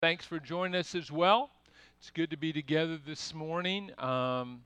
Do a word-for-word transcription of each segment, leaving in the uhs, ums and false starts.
Thanks for joining us as well. It's good to be together this morning. Um,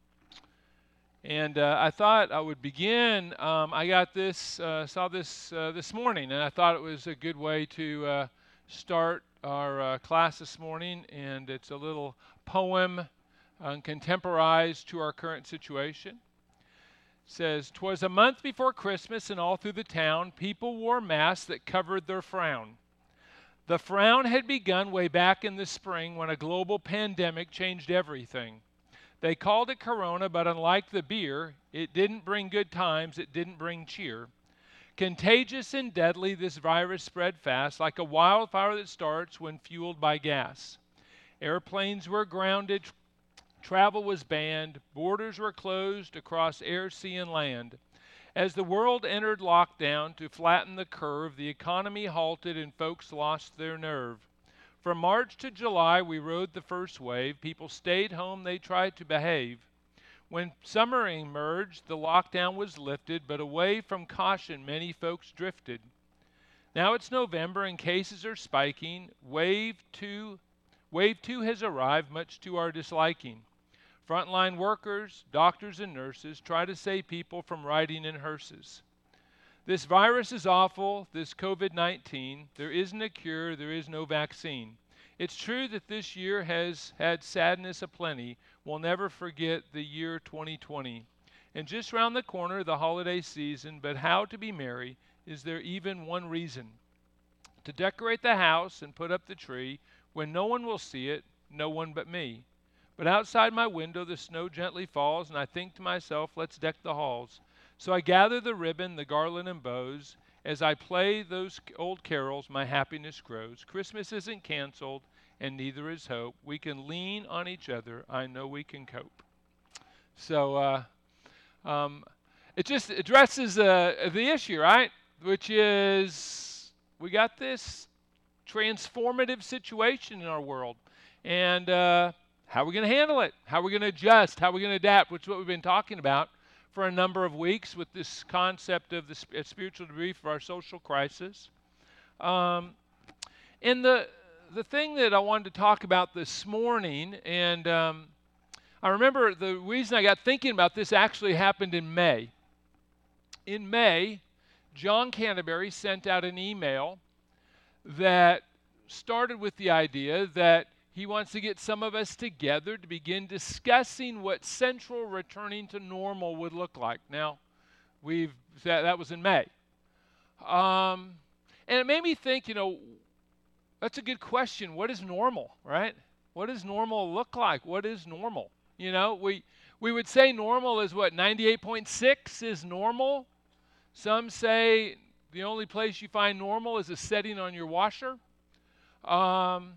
and uh, I thought I would begin. Um, I got this, uh, saw this uh, this morning, and I thought it was a good way to uh, start our uh, class this morning. And it's a little poem um, contemporized to our current situation. It says, "'Twas a month before Christmas, and all through the town, people wore masks that covered their frown. The frown had begun way back in the spring when a global pandemic changed everything. They called it Corona, but unlike the beer, it didn't bring good times, it didn't bring cheer. Contagious and deadly, this virus spread fast, like a wildfire that starts when fueled by gas. Airplanes were grounded, travel was banned, borders were closed across air, sea, and land. As the world entered lockdown to flatten the curve, the economy halted and folks lost their nerve. From March to July, we rode the first wave. People stayed home, they tried to behave. When summer emerged, the lockdown was lifted, but away from caution, many folks drifted. Now it's November and cases are spiking. Wave two, wave two has arrived, much to our disliking. Frontline workers, doctors, and nurses try to save people from riding in hearses. This virus is awful, this COVID nineteen. There isn't a cure, there is no vaccine. It's true that this year has had sadness aplenty. We'll never forget the year twenty twenty. And just round the corner, the holiday season, but how to be merry? Is there even one reason? To decorate the house and put up the tree when no one will see it, no one but me. But outside my window the snow gently falls, and I think to myself, let's deck the halls. So I gather the ribbon, the garland and bows. As I play those old carols, my happiness grows. Christmas isn't canceled, and neither is hope. We can lean on each other. I know we can cope." So uh, um, it just addresses uh, the issue, right? Which is we got this transformative situation in our world. And uh, how are we going to handle it? How are we going to adjust? How are we going to adapt? Which is what we've been talking about for a number of weeks with this concept of the sp- spiritual debrief of our social crisis. Um, and the the thing that I wanted to talk about this morning, and um, I remember the reason I got thinking about this actually happened in May. In May, John Canterbury sent out an email that started with the idea that he wants to get some of us together to begin discussing what central returning to normal would look like. Now, we've that, that was in May. Um, and it made me think, you know, that's a good question. What is normal, right? What does normal look like? What is normal? You know, we we would say normal is what, ninety-eight point six is normal. Some say the only place you find normal is a setting on your washer. Um,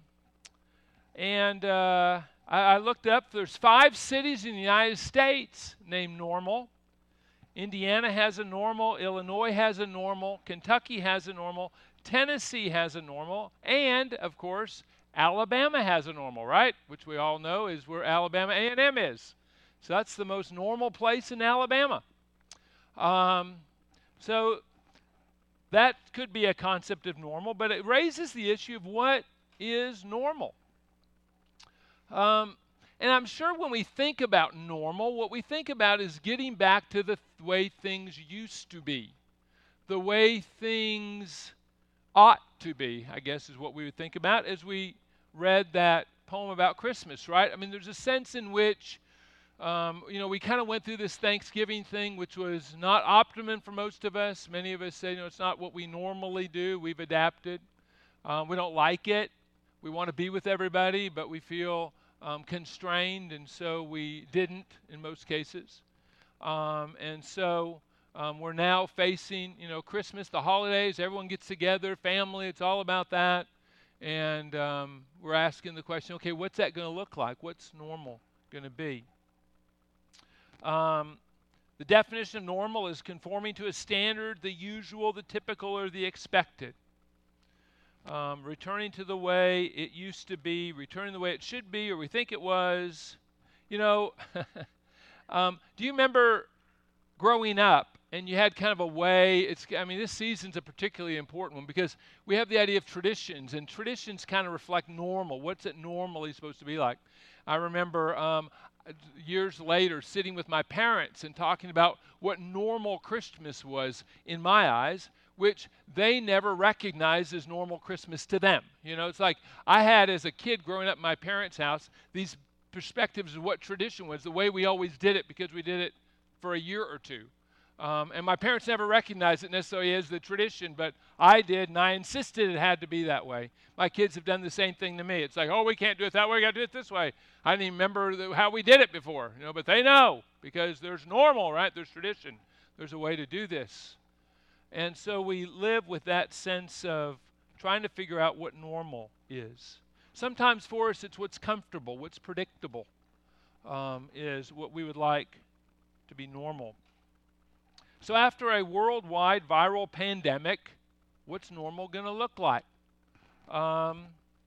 And uh, I, I looked up, there's five cities in the United States named normal. Indiana has a normal, Illinois has a normal, Kentucky has a normal, Tennessee has a normal, and, of course, Alabama has a normal, right? Which we all know is where Alabama A and M is. So that's the most normal place in Alabama. Um, so that could be a concept of normal, but it raises the issue of what is normal. Um, and I'm sure when we think about normal, what we think about is getting back to the th- way things used to be, the way things ought to be, I guess is what we would think about as we read that poem about Christmas, right? I mean, there's a sense in which, um, you know, we kind of went through this Thanksgiving thing, which was not optimum for most of us. Many of us say, you know, it's not what we normally do. We've adapted. Um, we don't like it. We want to be with everybody, but we feel um, constrained, and so we didn't in most cases. Um, and so um, we're now facing, you know, Christmas, the holidays. Everyone gets together, family. It's all about that. And um, we're asking the question, okay, what's that going to look like? What's normal going to be? Um, the definition of normal is conforming to a standard, the usual, the typical, or the expected. Um, returning to the way it used to be, returning the way it should be, or we think it was. You know, um, do you remember growing up and you had kind of a way, it's, I mean, this season's a particularly important one because we have the idea of traditions, and traditions kind of reflect normal. What's it normally supposed to be like? I remember um, years later sitting with my parents and talking about what normal Christmas was in my eyes, which they never recognized as normal Christmas to them. You know, it's like I had as a kid growing up in my parents' house, these perspectives of what tradition was, the way we always did it because we did it for a year or two. Um, and my parents never recognized it necessarily as the tradition, but I did, and I insisted it had to be that way. My kids have done the same thing to me. It's like, oh, we can't do it that way, we got to do it this way. I didn't even remember the, how we did it before, you know, but they know because there's normal, right? There's tradition. There's a way to do this. And so we live with that sense of trying to figure out what normal is. Sometimes for us, it's what's comfortable, what's predictable um, is what we would like to be normal. So after a worldwide viral pandemic, what's normal going to look like? Um,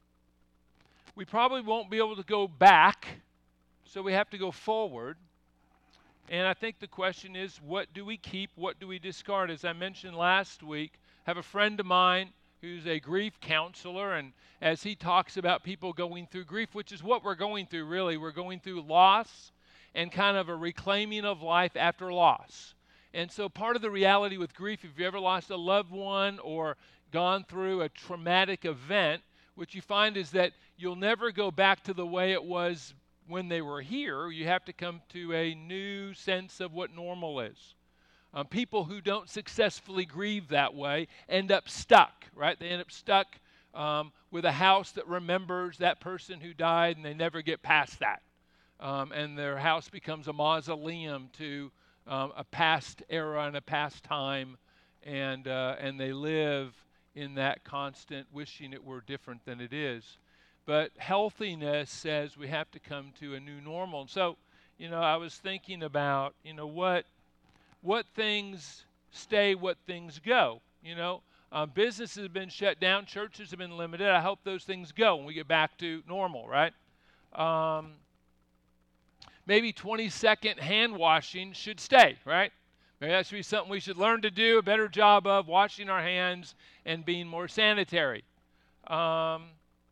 we probably won't be able to go back, so we have to go forward. And I think the question is, what do we keep? What do we discard? As I mentioned last week, I have a friend of mine who's a grief counselor, and as he talks about people going through grief, which is what we're going through really, we're going through loss and kind of a reclaiming of life after loss. And so part of the reality with grief, if you ever lost a loved one or gone through a traumatic event, what you find is that you'll never go back to the way it was when they were here. You have to come to a new sense of what normal is. Um, people who don't successfully grieve that way end up stuck, right? They end up stuck um, with a house that remembers that person who died, and they never get past that. Um, and their house becomes a mausoleum to Um, a past era and a past time, and uh, and they live in that constant wishing it were different than it is. But healthiness says we have to come to a new normal. And so, you know, I was thinking about, you know, what what things stay, what things go. You know, um, businesses have been shut down, churches have been limited. I hope those things go when we get back to normal, right? Um, Maybe twenty-second hand washing should stay, right? Maybe that should be something we should learn to do a better job of, washing our hands and being more sanitary. Um,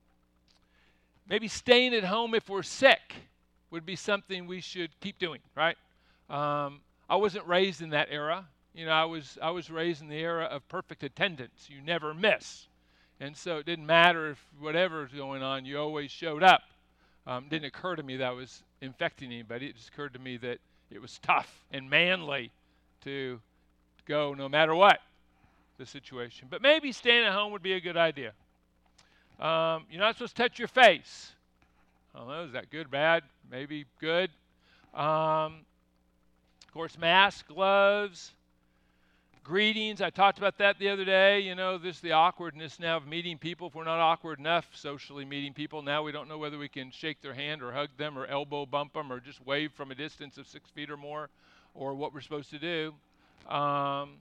maybe staying at home if we're sick would be something we should keep doing, right? Um, I wasn't raised in that era. You know, I was I was raised in the era of perfect attendance. You never miss. And so it didn't matter if whatever was going on, you always showed up. Um, it didn't occur to me that I was infecting anybody. It just occurred to me that it was tough and manly to go no matter what the situation. But maybe staying at home would be a good idea. Um, you're not supposed to touch your face. I don't know, is that good, bad? Maybe good. Um, of course, masks, gloves, greetings. I talked about that the other day. You know, this the awkwardness now of meeting people. If we're not awkward enough socially meeting people, now we don't know whether we can shake their hand or hug them or elbow bump them or just wave from a distance of six feet or more, or what we're supposed to do. Um,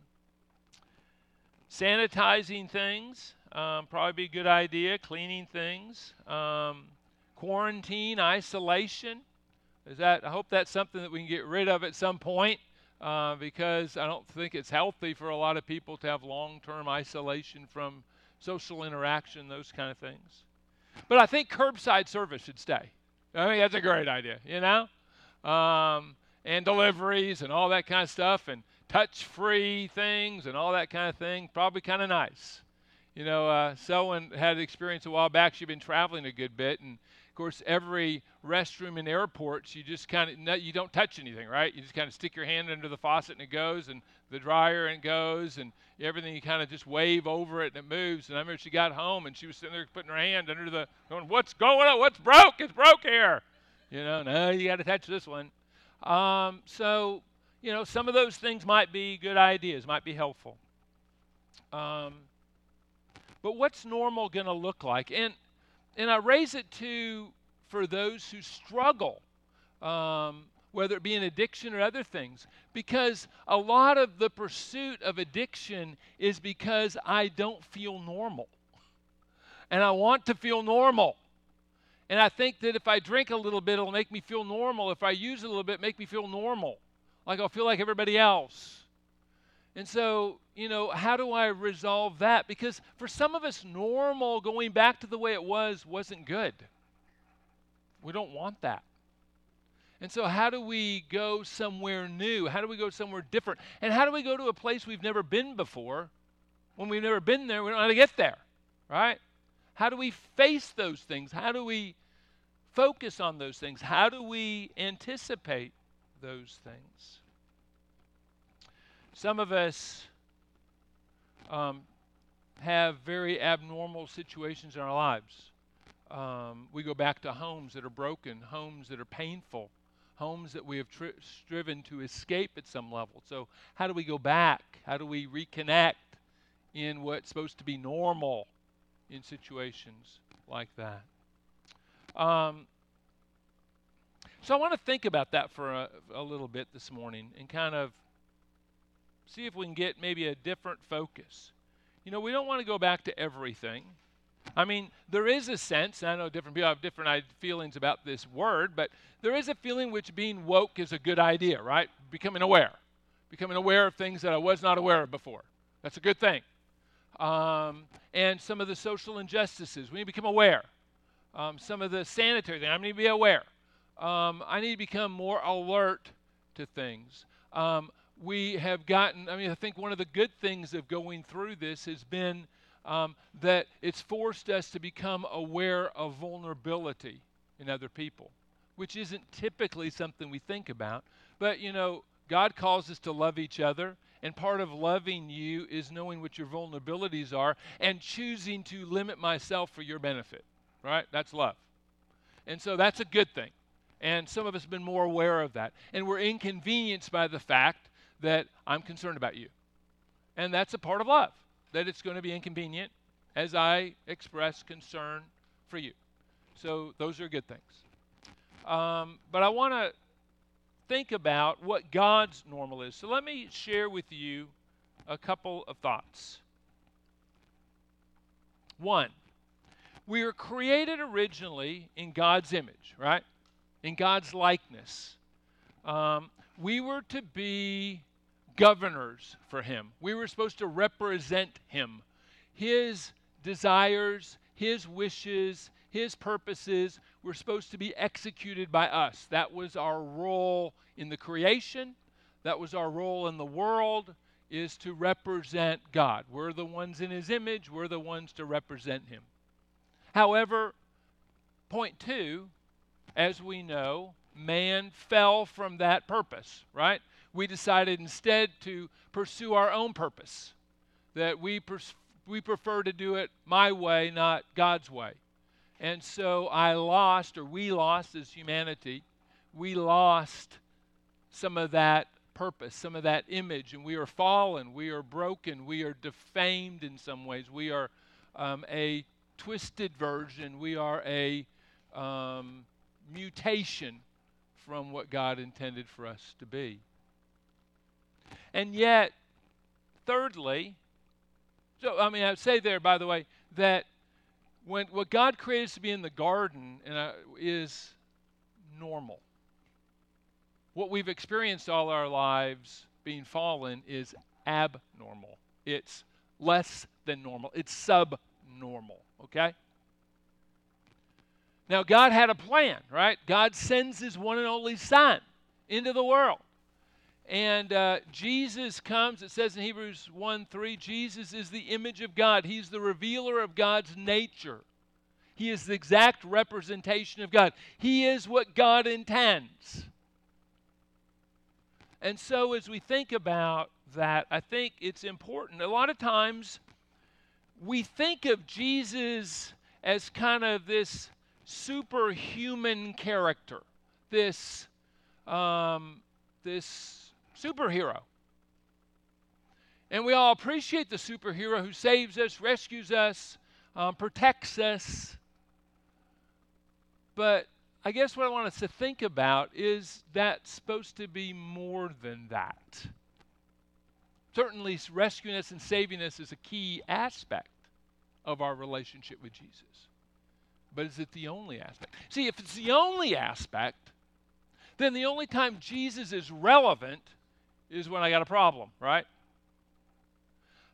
sanitizing things, um, probably be a good idea. Cleaning things. Um, quarantine, isolation. Is that? I hope that's something that we can get rid of at some point. Uh, because I don't think it's healthy for a lot of people to have long-term isolation from social interaction, those kind of things. But I think curbside service should stay. I think that's a great idea, you know? Um, and deliveries and all that kind of stuff and touch-free things and all that kind of thing, probably kind of nice. You know, uh, Selwyn had an experience a while back. She'd been traveling a good bit, and of course, every restroom in airports, you just kind of, you don't touch anything, right? You just kind of stick your hand under the faucet and it goes, and the dryer and it goes, and everything, you kind of just wave over it and it moves. And I remember she got home and she was sitting there putting her hand under the, going, what's going on? What's broke? It's broke here. You know, no, you got to touch this one. Um, so, you know, some of those things might be good ideas, might be helpful. Um, but what's normal going to look like? And And I raise it to for those who struggle, um, whether it be an addiction or other things, because a lot of the pursuit of addiction is because I don't feel normal. And I want to feel normal. And I think that if I drink a little bit, it'll make me feel normal. If I use a little bit, make me feel normal. Like I'll feel like everybody else. And so, you know, how do I resolve that? Because for some of us, normal, going back to the way it was, wasn't good. We don't want that. And so how do we go somewhere new? How do we go somewhere different? And how do we go to a place we've never been before? When we've never been there, we don't know how to get there, right? How do we face those things? How do we focus on those things? How do we anticipate those things? Some of us um, have very abnormal situations in our lives. Um, we go back to homes that are broken, homes that are painful, homes that we have tri- striven to escape at some level. So how do we go back? How do we reconnect in what's supposed to be normal in situations like that? Um, so I want to think about that for a, a little bit this morning and kind of see if we can get maybe a different focus. You know, we don't want to go back to everything. I mean, there is a sense, and I know different people have different feelings about this word, but there is a feeling which being woke is a good idea, right? Becoming aware. Becoming aware of things that I was not aware of before. That's a good thing. Um, and some of the social injustices, we need to become aware. Um, some of the sanitary things, I need to be aware. Um, I need to become more alert to things. Um, we have gotten, I mean, I think one of the good things of going through this has been um, that it's forced us to become aware of vulnerability in other people, which isn't typically something we think about. But, you know, God calls us to love each other, and part of loving you is knowing what your vulnerabilities are and choosing to limit myself for your benefit, right? That's love. And so that's a good thing. And some of us have been more aware of that. And we're inconvenienced by the fact that I'm concerned about you. And that's a part of love, that it's going to be inconvenient as I express concern for you. So those are good things. Um, but I want to think about what God's normal is. So let me share with you a couple of thoughts. One, we were created originally in God's image, right? In God's likeness. Um, we were to be governors for him. We were supposed to represent him. His desires, his wishes, his purposes were supposed to be executed by us. That was our role in the creation. That was our role in the world, is to represent God. We're the ones in his image. We're the ones to represent him. However, point two, as we know, man fell from that purpose, right? We decided instead to pursue our own purpose, that we pers- we prefer to do it my way, not God's way. And so I lost, or we lost as humanity, we lost some of that purpose, some of that image, and we are fallen, we are broken, we are defamed in some ways. We are um, a twisted version, we are a um, mutation from what God intended for us to be. And yet, thirdly, so I mean, I would say there, by the way, that when what God created us to be in the garden and, uh, is normal. What we've experienced all our lives being fallen is abnormal. It's less than normal. It's subnormal, okay? Now, God had a plan, right? God sends his one and only Son into the world. And uh, Jesus comes, it says in Hebrews one three, Jesus is the image of God. He's the revealer of God's nature. He is the exact representation of God. He is what God intends. And so as we think about that, I think it's important. A lot of times we think of Jesus as kind of this superhuman character, this, um, this superhero. And we all appreciate the superhero who saves us, rescues us, um, protects us. But I guess what I want us to think about is that's supposed to be more than that. Certainly rescuing us and saving us is a key aspect of our relationship with Jesus. But is it the only aspect? See, if it's the only aspect, then the only time Jesus is relevant is when I got a problem, right?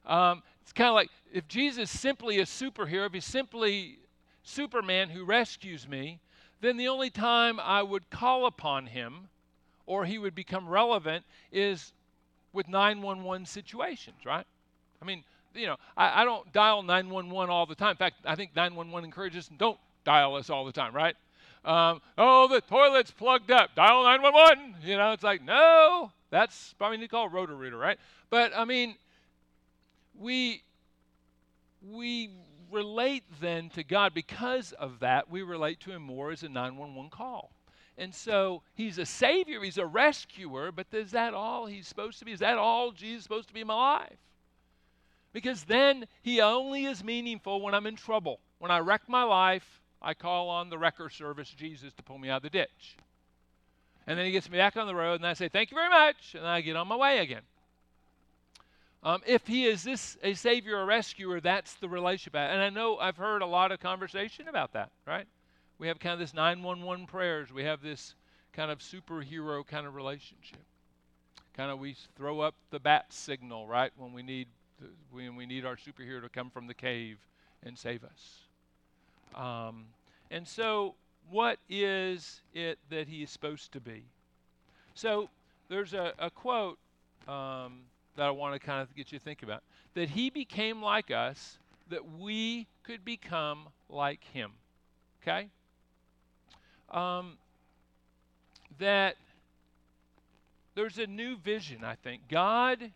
Um, it's kind of like if Jesus is simply a superhero, if he's simply Superman who rescues me, then the only time I would call upon him or he would become relevant is with nine one one situations, right? I mean, you know, I, I don't dial nine one one all the time. In fact, I think nine one one encourages don't dial us all the time, right? Um, oh, the toilet's plugged up. Dial nine one one. You know, it's like, no, that's probably need to call a Roto-Rooter, right? But, I mean, we we relate then to God. Because of that, we relate to him more as a nine one one call. And so he's a savior, he's a rescuer, but is that all he's supposed to be? Is that all Jesus is supposed to be in my life? Because then he only is meaningful when I'm in trouble. When I wreck my life, I call on the wrecker service, Jesus, to pull me out of the ditch. And then he gets me back on the road, and I say, thank you very much, and I get on my way again. Um, if he is this a savior or rescuer, that's the relationship. And I know I've heard a lot of conversation about that, right? We have kind of this nine one one prayers. We have this kind of superhero kind of relationship. Kind of we throw up the bat signal, right, when we need when we need our superhero to come from the cave and save us. Um, and so what is it that he is supposed to be? So there's a, a quote um, that I want to kind of get you to think about. That he became like us, that we could become like him. Okay? Um, that there's a new vision, I think. God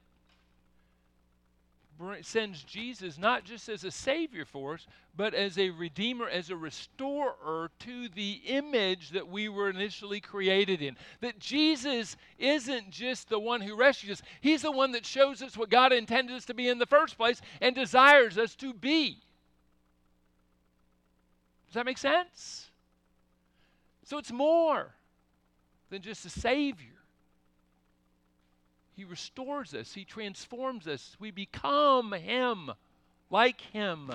sends Jesus not just as a savior for us, but as a redeemer, as a restorer to the image that we were initially created in. That Jesus isn't just the one who rescues us. He's the one that shows us what God intended us to be in the first place and desires us to be. Does that make sense? So it's more than just a savior. He restores us. He transforms us. We become him, like him,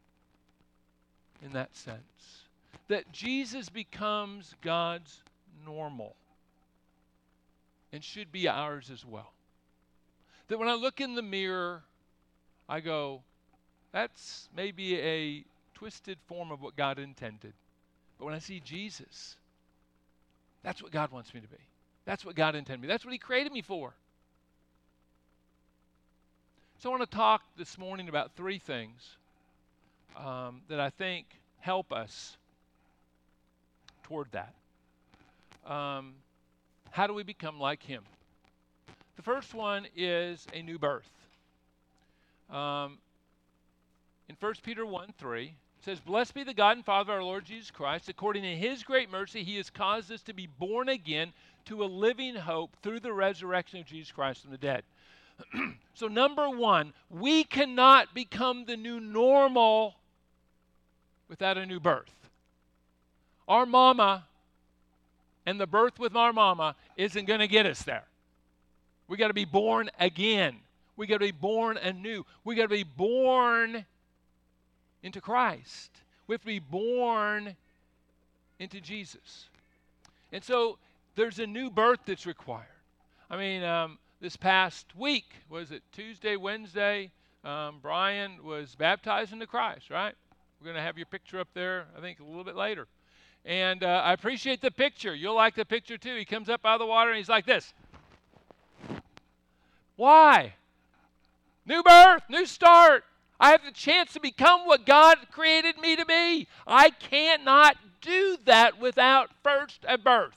in that sense. That Jesus becomes God's normal and should be ours as well. That when I look in the mirror, I go, that's maybe a twisted form of what God intended. But when I see Jesus, that's what God wants me to be. That's what God intended me. That's what he created me for. So I want to talk this morning about three things um, that I think help us toward that. Um, how do we become like him? The first one is a new birth. Um, in First Peter one three, it says, blessed be the God and Father of our Lord Jesus Christ. According to his great mercy, he has caused us to be born again to a living hope through the resurrection of Jesus Christ from the dead. So number one, we cannot become the new normal without a new birth. Our mama and the birth with our mama isn't going to get us there. We got to be born again. We got to be born anew. We got to be born into Christ. We have to be born into Jesus. And so there's a new birth that's required. I mean, um, this past week, was it Tuesday, Wednesday, um, Brian was baptized into Christ, right? We're going to have your picture up there, I think, a little bit later. And uh, I appreciate the picture. You'll like the picture, too. He comes up out of the water, and he's like this. Why? New birth, new start. I have the chance to become what God created me to be. I cannot do that without first a birth.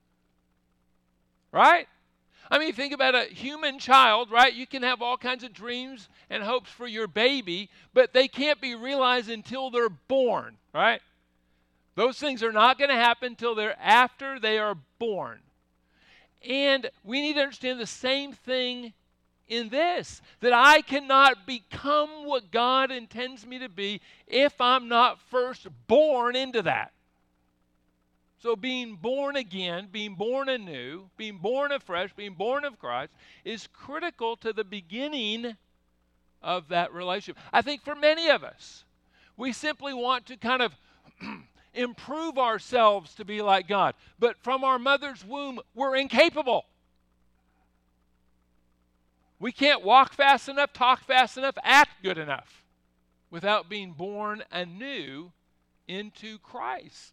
Right? I mean, think about a human child, right? You can have all kinds of dreams and hopes for your baby, but they can't be realized until they're born, right? Those things are not going to happen until they're after they are born. And we need to understand the same thing in this, that I cannot become what God intends me to be if I'm not first born into that. So being born again, being born anew, being born afresh, being born of Christ is critical to the beginning of that relationship. I think for many of us, we simply want to kind of improve ourselves to be like God. But from our mother's womb, we're incapable. We can't walk fast enough, talk fast enough, act good enough without being born anew into Christ.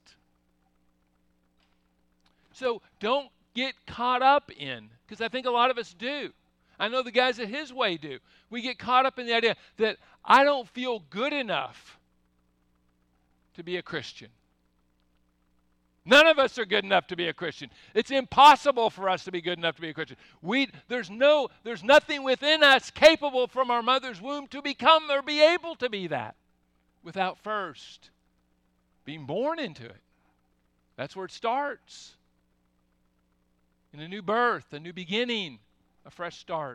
So don't get caught up in, because I think a lot of us do. I know the guys at His Way do. We get caught up in the idea that I don't feel good enough to be a Christian. None of us are good enough to be a Christian. It's impossible for us to be good enough to be a Christian. We, there's, no, there's nothing within us capable from our mother's womb to become or be able to be that without first being born into it. That's where it starts. In a new birth, a new beginning, a fresh start.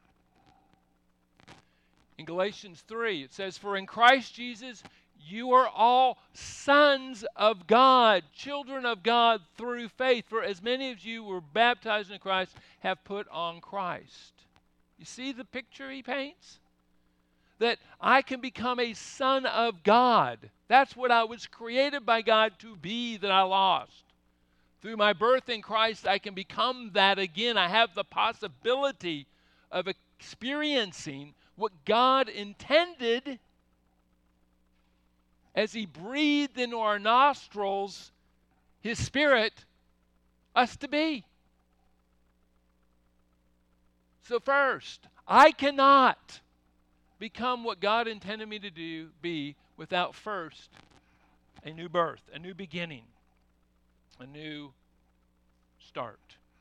In Galatians three, it says, "For in Christ Jesus you are all sons of God, children of God through faith. For as many of you were baptized in Christ have put on Christ." You see the picture he paints? That I can become a son of God. That's what I was created by God to be that I lost. Through my birth in Christ, I can become that again. I have the possibility of experiencing what God intended as He breathed into our nostrils His Spirit, us to be. So first, I cannot become what God intended me to do, be, without first a new birth, a new beginning, a new start.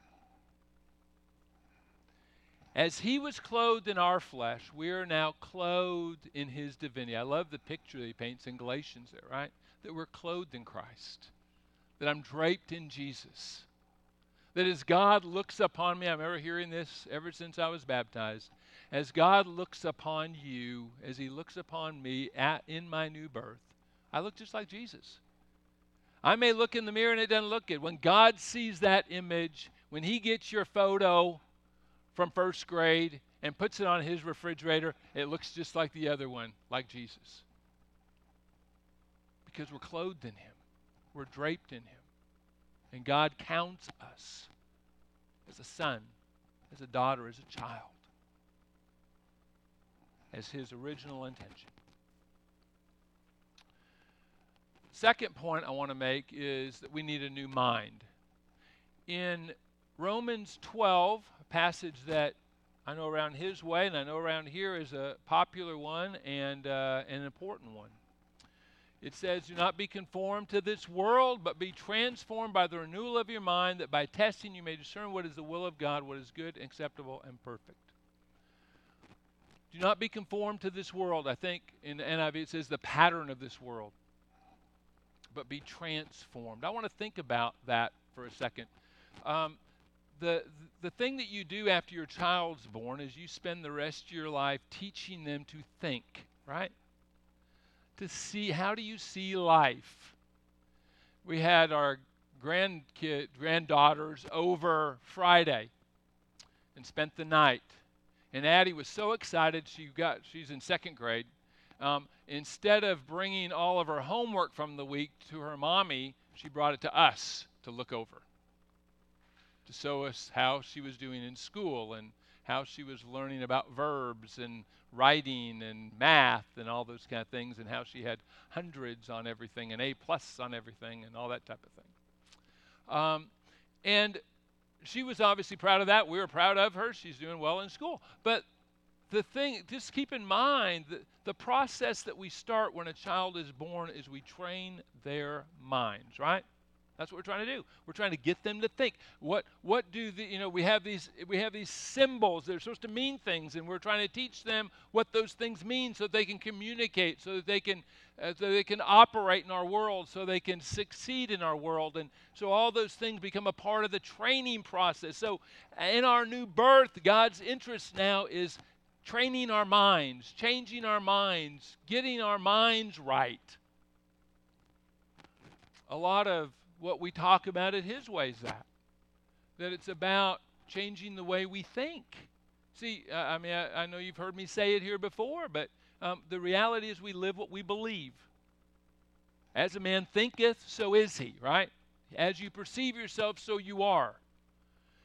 As He was clothed in our flesh, we are now clothed in His divinity. I love the picture that he paints in Galatians there, right? That we're clothed in Christ. That I'm draped in Jesus. That as God looks upon me, I remember hearing this ever since I was baptized. As God looks upon you, as He looks upon me at, in my new birth, I look just like Jesus. I may look in the mirror and it doesn't look good. When God sees that image, when He gets your photo from first grade and puts it on His refrigerator, it looks just like the other one, like Jesus. Because we're clothed in Him. We're draped in Him. And God counts us as a son, as a daughter, as a child, as His original intention. Second point I want to make is that we need a new mind. In Romans twelve, a passage that I know around His Way and I know around here is a popular one and uh, an important one. It says, "Do not be conformed to this world, but be transformed by the renewal of your mind, that by testing you may discern what is the will of God, what is good, acceptable, and perfect." Do not be conformed to this world. I think in the N I V it says the pattern of this world. But be transformed. I want to think about that for a second. Um, the the thing that you do after your child's born is you spend the rest of your life teaching them to think, right? To see, how do you see life? We had our grandkid, granddaughters over Friday and spent the night. And Addie was so excited. She got, she's in second grade. Um, instead of bringing all of her homework from the week to her mommy, she brought it to us to look over, to show us how she was doing in school and how she was learning about verbs and writing and math and all those kind of things, and how she had hundreds on everything and A plus on everything and all that type of thing. Um, and she was obviously proud of that. We were proud of her. She's doing well in school. But the thing, just keep in mind that the process that we start when a child is born is we train their minds, right? That's what we're trying to do. We're trying to get them to think. What what do the, you know, we have these we have these symbols that are supposed to mean things, and we're trying to teach them what those things mean so they can communicate, so that they can uh, so they can operate in our world, so they can succeed in our world. And so all those things become a part of the training process. So in our new birth, God's interest now is training our minds, changing our minds, getting our minds right. A lot of what we talk about at His Way is that. That it's about changing the way we think. See, uh, I mean, I, I know you've heard me say it here before, but um, the reality is we live what we believe. As a man thinketh, so is he, right? As you perceive yourself, so you are.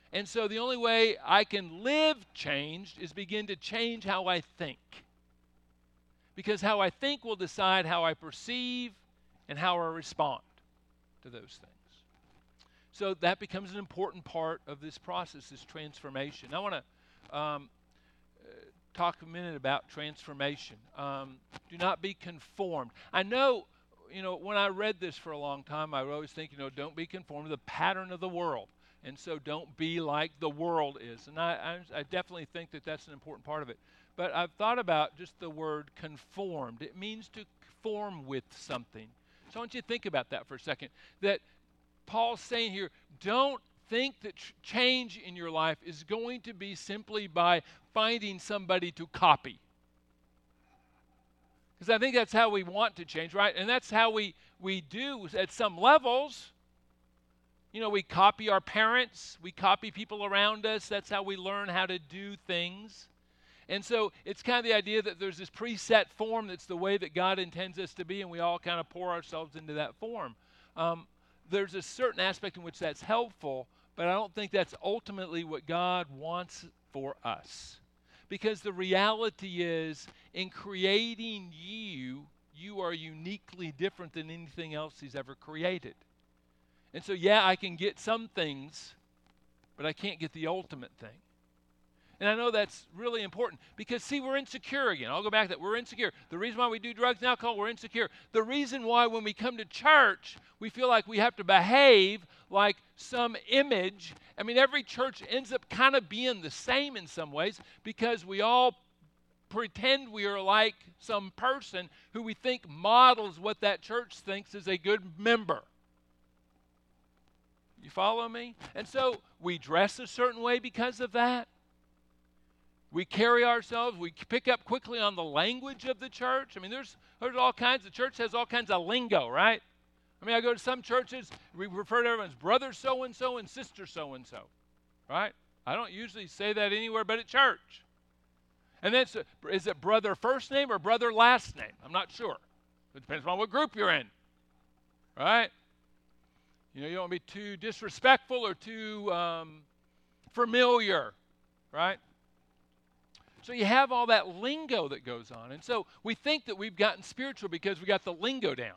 And so the only way I can live changed is begin to change how I think. Because how I think will decide how I perceive and how I respond to those things. So that becomes an important part of this process, this transformation. I want to um, talk a minute about transformation. Um, do not be conformed. I know, you know, when I read this for a long time, I would always think, you know, don't be conformed to the pattern of the world. And so don't be like the world is. And I, I, I definitely think that that's an important part of it. But I've thought about just the word conformed. It means to conform with something. So I want you to think about that for a second. That Paul's saying here, don't think that ch- change in your life is going to be simply by finding somebody to copy. Because I think that's how we want to change, right? And that's how we, we do at some levels. You know, we copy our parents. We copy people around us. That's how we learn how to do things. And so it's kind of the idea that there's this preset form that's the way that God intends us to be, and we all kind of pour ourselves into that form. Um, there's a certain aspect in which that's helpful, but I don't think that's ultimately what God wants for us. Because the reality is, in creating you, you are uniquely different than anything else He's ever created. And so, yeah, I can get some things, but I can't get the ultimate thing. And I know that's really important because, see, we're insecure again. I'll go back to that. We're insecure. The reason why we do drugs and alcohol, we're insecure. The reason why when we come to church, we feel like we have to behave like some image. I mean, every church ends up kind of being the same in some ways because we all pretend we are like some person who we think models what that church thinks is a good member. You follow me? And so we dress a certain way because of that. We carry ourselves, we pick up quickly on the language of the church. I mean, there's, there's all kinds, the church has all kinds of lingo, right? I mean, I go to some churches, we refer to everyone as brother so-and-so and sister so-and-so, right? I don't usually say that anywhere but at church. And then, so, is it brother first name or brother last name? I'm not sure. It depends on what group you're in, right? You know, you don't want to be too disrespectful or too um, familiar, right? So you have all that lingo that goes on. And so we think that we've gotten spiritual because we got the lingo down.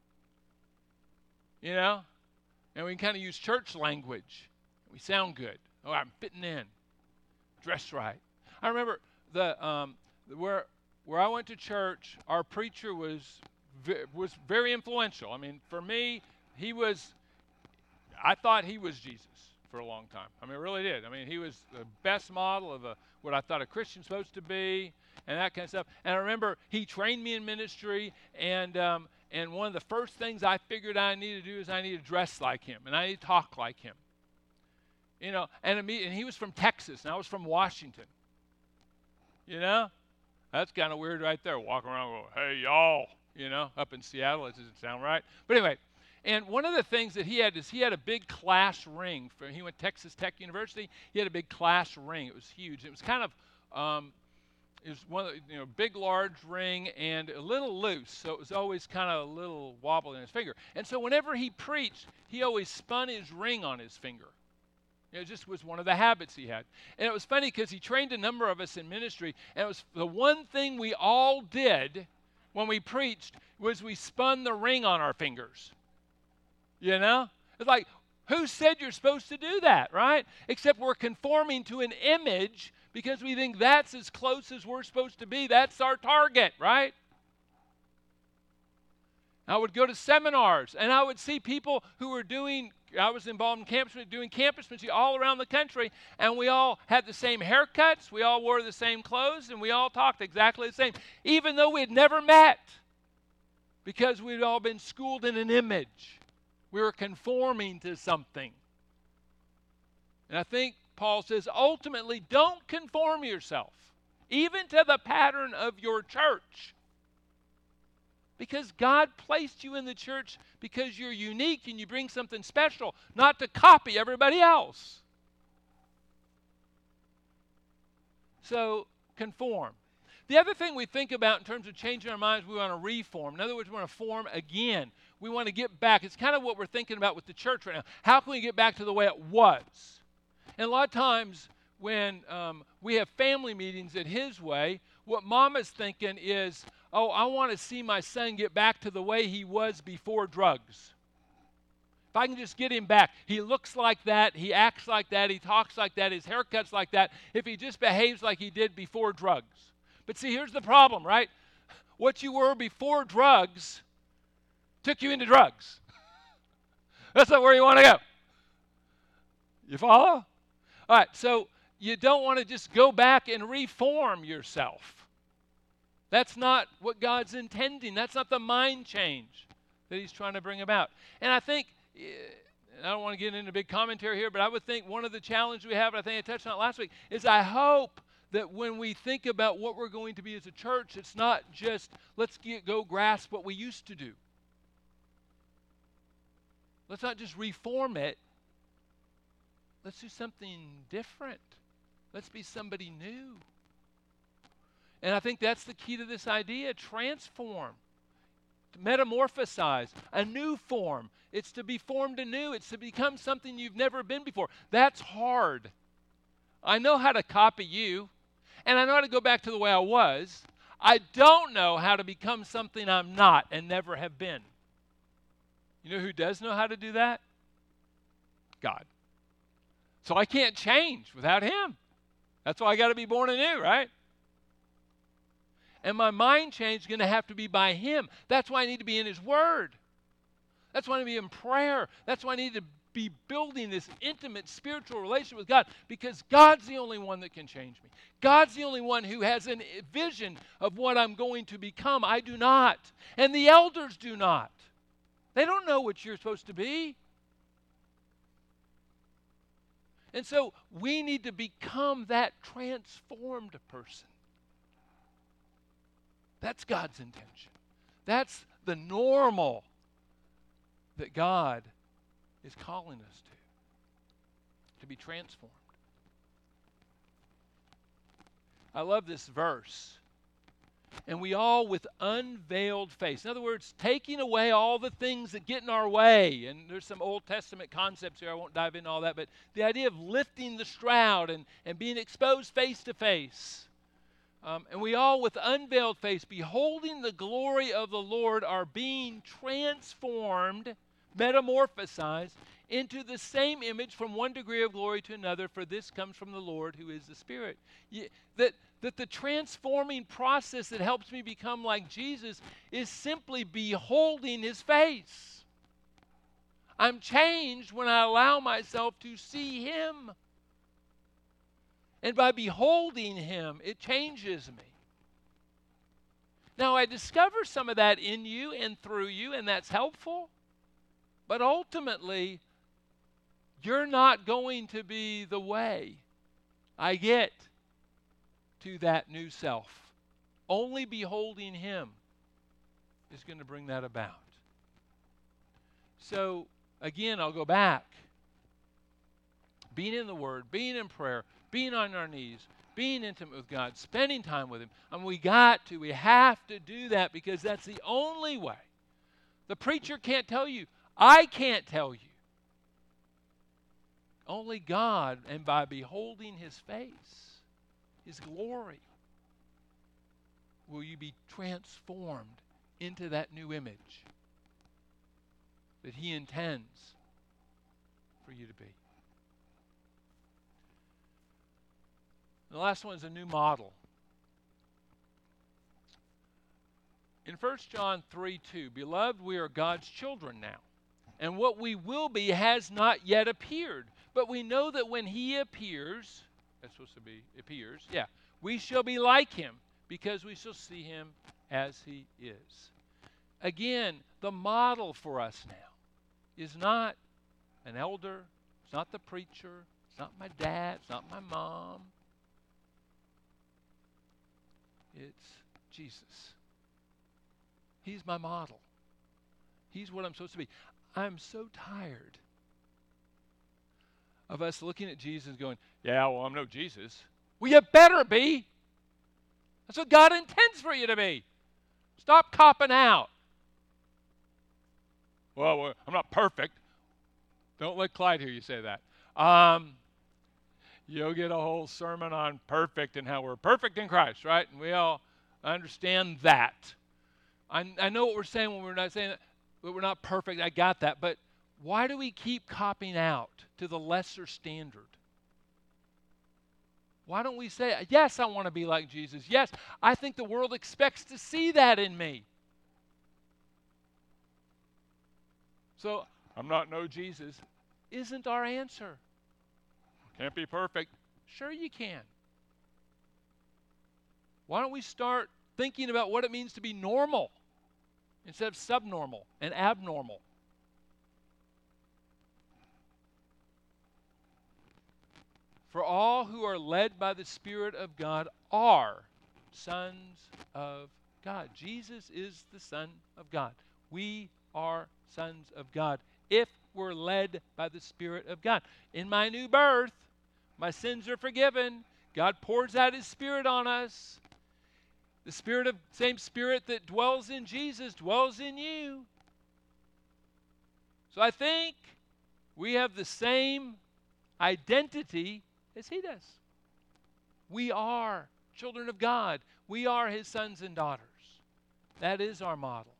You know? And we can kind of use church language. We sound good. Oh, I'm fitting in. Dress right. I remember the um, where where I went to church, our preacher was was very influential. I mean, for me, he was, I thought he was Jesus for a long time. I mean, I really did. I mean, he was the best model of a, what I thought a Christian's supposed to be and that kind of stuff. And I remember he trained me in ministry, and um, and one of the first things I figured I needed to do is I needed to dress like him, and I needed to talk like him. You know, and, and he was from Texas, and I was from Washington. You know? That's kind of weird right there, walking around going, hey, y'all, you know, up in Seattle. It doesn't sound right. But anyway, and one of the things that he had is he had a big class ring. For, he went to Texas Tech University. He had a big class ring. It was huge. It was kind of, um, it was one of the, you know, big, large ring and a little loose. So it was always kind of a little wobble in his finger. And so whenever he preached, he always spun his ring on his finger. It just was one of the habits he had. And it was funny because he trained a number of us in ministry, and it was the one thing we all did when we preached was we spun the ring on our fingers. You know? It's like, who said you're supposed to do that, right? Except we're conforming to an image because we think that's as close as we're supposed to be. That's our target, right? I would go to seminars, and I would see people who were doing, I was involved in campus, doing campus ministry all around the country, and we all had the same haircuts, we all wore the same clothes, and we all talked exactly the same, even though we had never met, because we'd all been schooled in an image. We were conforming to something. And I think Paul says, ultimately, don't conform yourself, even to the pattern of your church. Because God placed you in the church because you're unique and you bring something special, not to copy everybody else. So, conform. The other thing we think about in terms of changing our minds, we want to reform. In other words, we want to form again. We want to get back. It's kind of what we're thinking about with the church right now. How can we get back to the way it was? And a lot of times when um, we have family meetings at His Way, what Mama's thinking is, oh, I want to see my son get back to the way he was before drugs. If I can just get him back. He looks like that. He acts like that. He talks like that. His haircut's like that. If he just behaves like he did before drugs. But see, here's the problem, right? What you were before drugs took you into drugs. That's not where you want to go. You follow? All right, so you don't want to just go back and reform yourself. That's not what God's intending. That's not the mind change that He's trying to bring about. And I think, I don't want to get into a big commentary here, but I would think one of the challenges we have, and I think I touched on it last week, is I hope that when we think about what we're going to be as a church, it's not just, let's get, go grasp what we used to do. Let's not just reform it. Let's do something different. Let's be somebody new. And I think that's the key to this idea, transform. To metamorphosize, a new form. It's to be formed anew. It's to become something you've never been before. That's hard. I know how to copy you, and I know how to go back to the way I was. I don't know how to become something I'm not and never have been. You know who does know how to do that? God. So I can't change without Him. That's why I got to be born anew, right? And my mind change is going to have to be by Him. That's why I need to be in His Word. That's why I need to be in prayer. That's why I need to be building this intimate spiritual relationship with God, because God's the only one that can change me. God's the only one who has a vision of what I'm going to become. I do not. And the elders do not. They don't know what you're supposed to be. And so we need to become that transformed person. That's God's intention. That's the normal that God is calling us to, to be transformed. I love this verse. And we all with unveiled face. In other words, taking away all the things that get in our way. And there's some Old Testament concepts here. I won't dive into all that. But the idea of lifting the shroud and, and being exposed face to face. Um, and we all with unveiled face, beholding the glory of the Lord, are being transformed, metamorphosized, into the same image from one degree of glory to another, for this comes from the Lord who is the Spirit. You, that, that the transforming process that helps me become like Jesus is simply beholding His face. I'm changed when I allow myself to see Him. And by beholding Him, it changes me. Now, I discover some of that in you and through you, and that's helpful. But ultimately, you're not going to be the way I get to that new self. Only beholding Him is going to bring that about. So, again, I'll go back. Being in the Word, being in prayer, being on our knees, being intimate with God, spending time with Him. And we got to, we have to do that, because that's the only way. The preacher can't tell you. I can't tell you. Only God, and by beholding His face, His glory, will you be transformed into that new image that He intends for you to be. The last one is a new model. In First John three two, Beloved, we are God's children now, and what we will be has not yet appeared. But we know that when He appears, that's supposed to be appears, yeah, we shall be like Him, because we shall see Him as He is. Again, the model for us now is not an elder, it's not the preacher, it's not my dad, it's not my mom. It's Jesus. He's my model. He's what I'm supposed to be. I'm so tired of us looking at Jesus and going, yeah, well, I'm no Jesus. Well, you better be. That's what God intends for you to be. Stop copping out. Well, well I'm not perfect. Don't let Clyde hear you say that. Um, You'll get a whole sermon on perfect and how we're perfect in Christ, right? And we all understand that. I, I know what we're saying when we're not saying that, but we're not perfect. I got that. But why do we keep copying out to the lesser standard? Why don't we say, yes, I want to be like Jesus. Yes, I think the world expects to see that in me. So, I'm not no Jesus. Isn't our answer. Can't be perfect. Sure you can. Why don't we start thinking about what it means to be normal instead of subnormal and abnormal? For all who are led by the Spirit of God are sons of God. Jesus is the Son of God. We are sons of God if we're led by the Spirit of God. In my new birth, my sins are forgiven. God pours out His Spirit on us. The Spirit of same Spirit that dwells in Jesus dwells in you. So I think we have the same identity as He does. We are children of God. We are His sons and daughters. That is our model.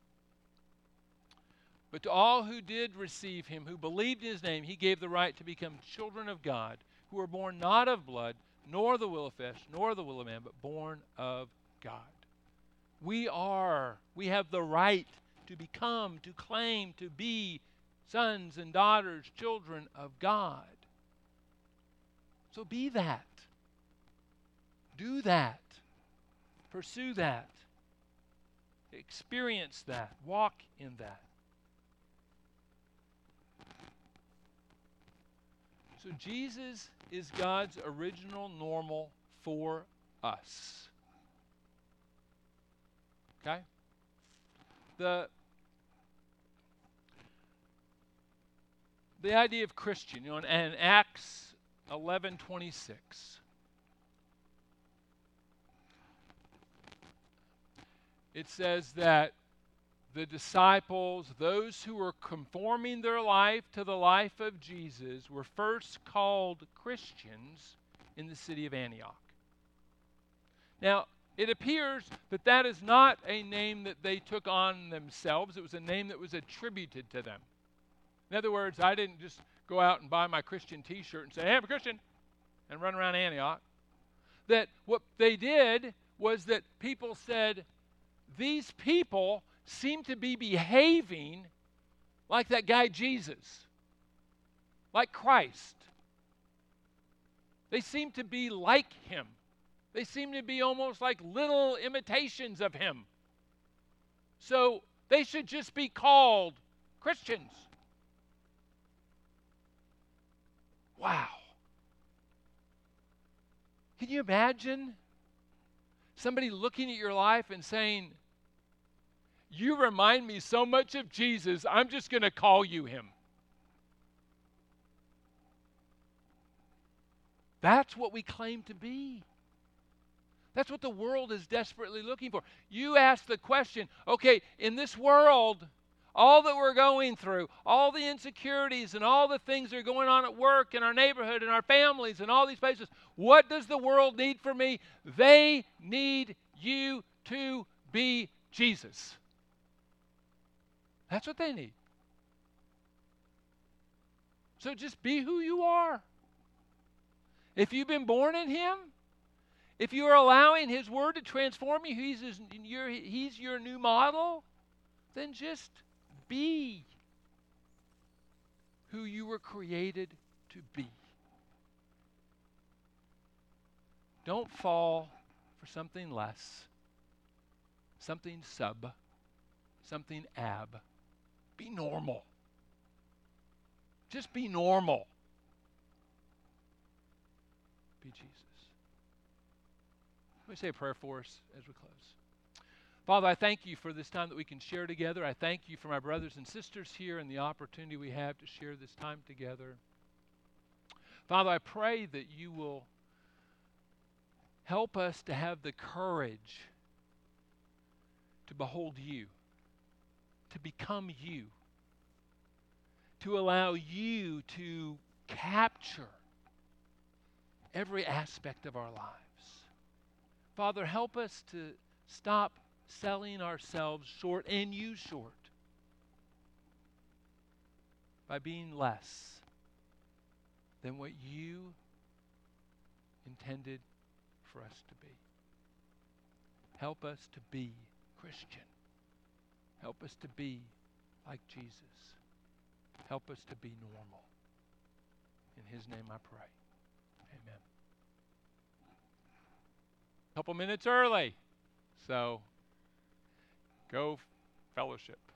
But to all who did receive Him, who believed in His name, He gave the right to become children of God, who are born not of blood, nor the will of flesh, nor the will of man, but born of God. We are, we have the right to become, to claim, to be sons and daughters, children of God. So be that. Do that. Pursue that. Experience that. Walk in that. So Jesus is God's original normal for us. Okay? The, the idea of Christian, you know, in, in Acts eleven twenty-six. It says that the disciples, those who were conforming their life to the life of Jesus, were first called Christians in the city of Antioch. Now, it appears that that is not a name that they took on themselves. It was a name that was attributed to them. In other words, I didn't just go out and buy my Christian t-shirt and say, hey, I'm a Christian, and run around Antioch. That what they did was that people said, these people seem to be behaving like that guy Jesus, like Christ. They seem to be like Him. They seem to be almost like little imitations of Him. So they should just be called Christians. Wow. Can you imagine somebody looking at your life and saying, you remind me so much of Jesus, I'm just going to call you Him. That's what we claim to be. That's what the world is desperately looking for. You ask the question, okay, in this world, all that we're going through, all the insecurities and all the things that are going on at work, in our neighborhood, in our families, and all these places, what does the world need from me? They need you to be Jesus. That's what they need. So just be who you are. If you've been born in Him, if you are allowing His Word to transform you, He's, his, your, he's your new model, then just be who you were created to be. Don't fall for something less, something sub, something ab. Be normal. Just be normal. Be Jesus. Let me say a prayer for us as we close. Father, I thank you for this time that we can share together. I thank you for my brothers and sisters here and the opportunity we have to share this time together. Father, I pray that you will help us to have the courage to behold you, to become you, to allow you to capture every aspect of our lives. Father, help us to stop selling ourselves short and you short by being less than what you intended for us to be. Help us to be Christian. Help us to be like Jesus. Help us to be normal. In his name I pray. Amen. A couple minutes early. So go fellowship.